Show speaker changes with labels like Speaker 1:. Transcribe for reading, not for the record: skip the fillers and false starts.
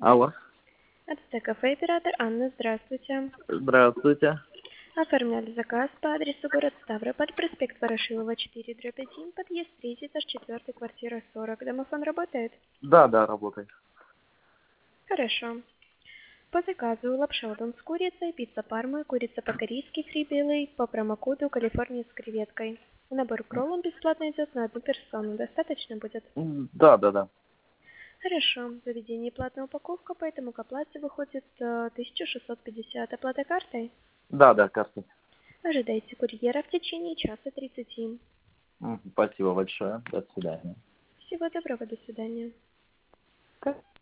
Speaker 1: Алло.
Speaker 2: Это кафе «Оператор». Анна, здравствуйте.
Speaker 1: Здравствуйте.
Speaker 2: Оформляли заказ по адресу город Ставрополь, проспект Ворошилова, 4/1, подъезд 3, этаж 4, квартира 40. Домофон работает?
Speaker 1: Да, работает.
Speaker 2: Хорошо. По заказу лапша удон с курицей, пицца парма, курица по-корейски фри белый, по промокоду Калифорния с креветкой. Набор к роллам бесплатно идет на одну персону. Достаточно будет?
Speaker 1: Да.
Speaker 2: Хорошо. В заведении платная упаковка, поэтому к оплате выходит 1650. Оплата картой?
Speaker 1: Да, картой.
Speaker 2: Ожидайте курьера в течение часа 30.
Speaker 1: Спасибо большое. До свидания.
Speaker 2: Всего доброго, до свидания.